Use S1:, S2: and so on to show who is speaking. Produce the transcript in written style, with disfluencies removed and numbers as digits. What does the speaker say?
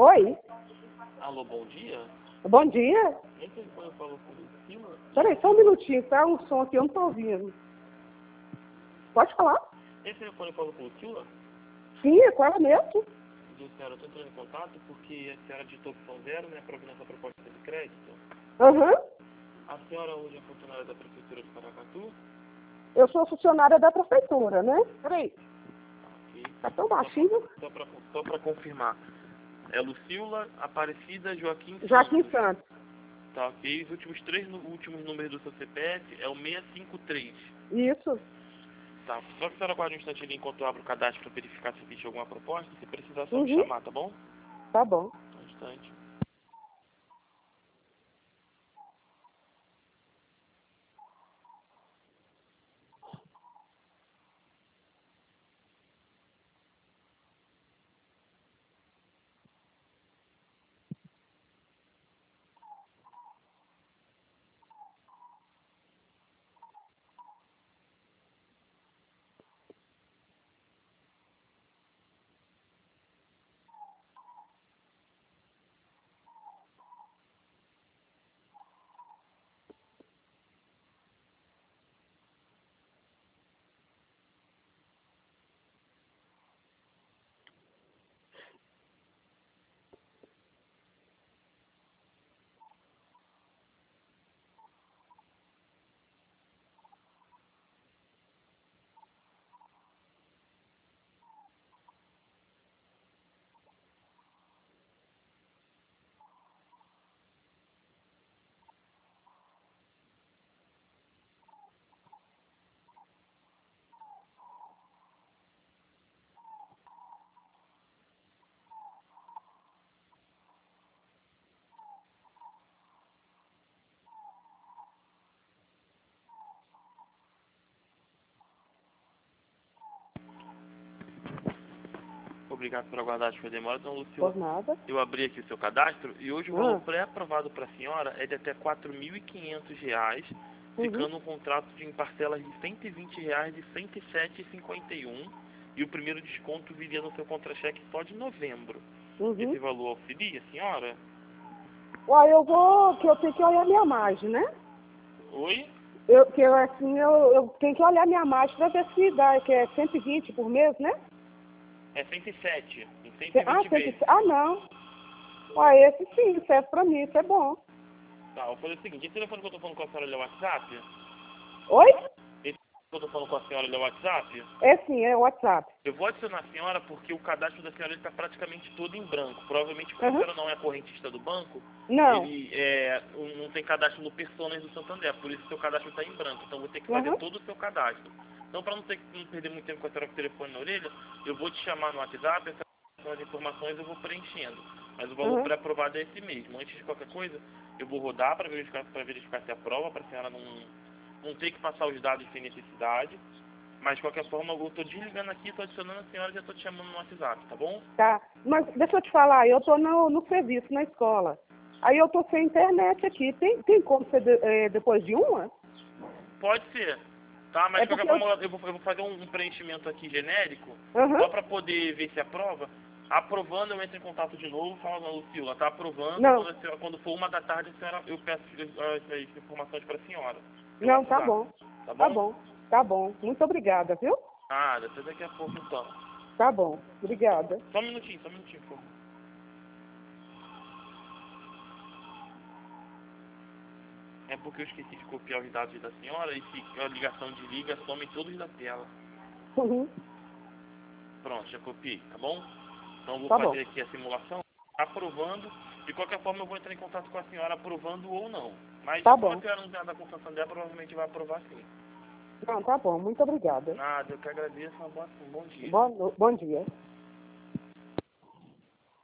S1: Oi,
S2: Alô, bom dia.
S1: bom dia.
S2: Esse telefone falou com o Silva?
S1: Peraí, só um minutinho, tá? Um som aqui, eu não tô ouvindo. Pode falar?
S2: Esse telefone falou com o Silva?
S1: Sim, é com ela mesmo.
S2: Diz, senhora, eu estou entrando em contato porque a senhora digitou opção 0, né, para nossa proposta de crédito.
S1: Aham.
S2: A senhora hoje é funcionária da Prefeitura de Paracatu?
S1: Eu sou funcionária da prefeitura, né? Peraí,
S2: Ok.
S1: tá tão baixinho.
S2: Só para confirmar. É Lucila Aparecida Joaquim
S1: Joaquim
S2: Santos.
S1: Santos.
S2: Tá, ok. Os últimos números do seu CPF é o 653.
S1: Isso.
S2: Tá, só que a senhora aguarde um instante ali enquanto eu abro o cadastro para verificar se existe alguma proposta. Se precisar, só me
S1: Uhum.
S2: chamar, tá bom?
S1: Tá bom.
S2: Um instante. Obrigado por aguardar a sua demora. Então, Lucila,
S1: Por nada.
S2: eu abri aqui o seu cadastro e hoje o
S1: Ah.
S2: valor pré-aprovado para a senhora é de até R$ 4.500, ficando um contrato em parcelas de R$ 120 de R$ 107,51 e o primeiro desconto viria no seu contra-cheque só de novembro.
S1: Uhum.
S2: Esse valor auxilia, senhora?
S1: Uai, que eu tenho que olhar minha margem, né?
S2: Oi?
S1: Eu tenho que olhar minha margem pra ver se dá, que é 120 por mês, né?
S2: É 107, em
S1: Ah,
S2: 120 vezes.
S1: não. Uai, esse sim, serve pra mim, isso é bom.
S2: Tá, eu vou fazer o seguinte, esse telefone que eu tô falando com a senhora, ele é o WhatsApp?
S1: Oi?
S2: Esse que eu tô falando com a senhora, ele é o WhatsApp?
S1: É sim, é o WhatsApp.
S2: Eu vou adicionar a senhora porque o cadastro da senhora está praticamente todo em branco. Provavelmente, como a
S1: Uhum.
S2: senhora não é correntista do banco,
S1: Não.
S2: ele não tem cadastro no Personas do Santander, por isso seu cadastro está em branco. Então, vou ter que fazer
S1: Uhum.
S2: todo o seu cadastro. Então, para não perder muito tempo com a senhora com o telefone na orelha, eu vou te chamar no WhatsApp, essas informações eu vou preenchendo. Mas o valor
S1: Uhum.
S2: pré-aprovado é esse mesmo. Antes de qualquer coisa, eu vou rodar para verificar se aprova, para a senhora não ter que passar os dados sem necessidade. Mas de qualquer forma, eu tô desligando aqui, tô adicionando a senhora e já tô te chamando no WhatsApp, tá bom?
S1: Tá. Mas deixa eu te falar, eu tô no serviço, na escola. Aí eu tô sem internet aqui. Tem como ser depois de uma?
S2: Pode ser, tá? Mas
S1: É
S2: de qualquer
S1: porque
S2: forma, eu vou fazer um preenchimento aqui genérico,
S1: Uhum.
S2: só para poder ver se aprova. Aprovando, eu entro em contato de novo, falo na Lucila, tá aprovando,
S1: Não.
S2: quando for 1 da tarde, a senhora, eu peço as informações para a senhora. Pelo
S1: Não, tá
S2: WhatsApp,
S1: bom.
S2: tá
S1: Tá
S2: bom?
S1: bom. Tá bom. Muito obrigada, viu?
S2: Nada, até daqui a pouco então.
S1: Tá bom. Obrigada.
S2: Só um minutinho, por favor. É porque eu esqueci de copiar os dados da senhora e se a ligação desliga, some todos da tela.
S1: Uhum.
S2: Pronto, já copiei, tá bom? Então eu vou
S1: Tá bom.
S2: fazer aqui a simulação, aprovando. De qualquer forma eu vou entrar em contato com a senhora aprovando ou não. Mas
S1: Tá
S2: como a
S1: bom.
S2: senhora não tem nada com o Santander, provavelmente vai aprovar sim.
S1: Não, tá bom. Muito obrigada.
S2: Nada, eu que agradeço, um bom dia.
S1: Bom dia.